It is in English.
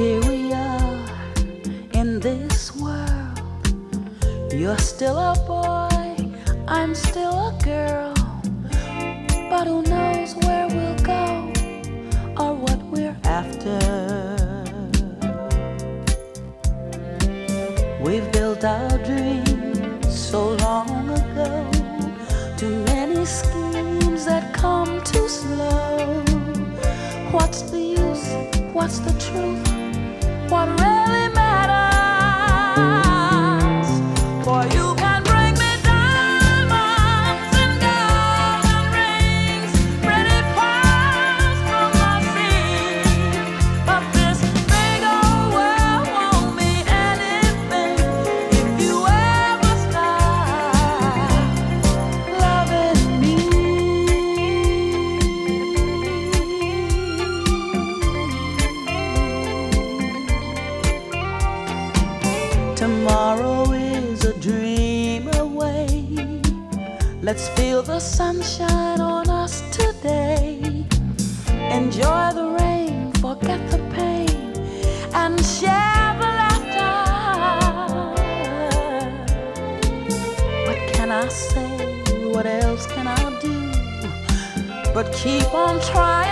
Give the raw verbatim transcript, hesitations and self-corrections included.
Here we are in this world. You're still a boy, I'm still a girl. But who knows where we'll go or what we're after. We've built our dreams so long ago. Too many schemes that come too slow. What's the use? What's the truth? What really matters? For you can bring me diamonds and gold and rings, pretty pearls from my seas. But this big old world won't mean anything if you ever stop loving me. Tomorrow is a dream away. Let's feel the sunshine on us today. Enjoy the rain, forget the pain, and share the laughter. What can I say? What else can I do? But keep on trying.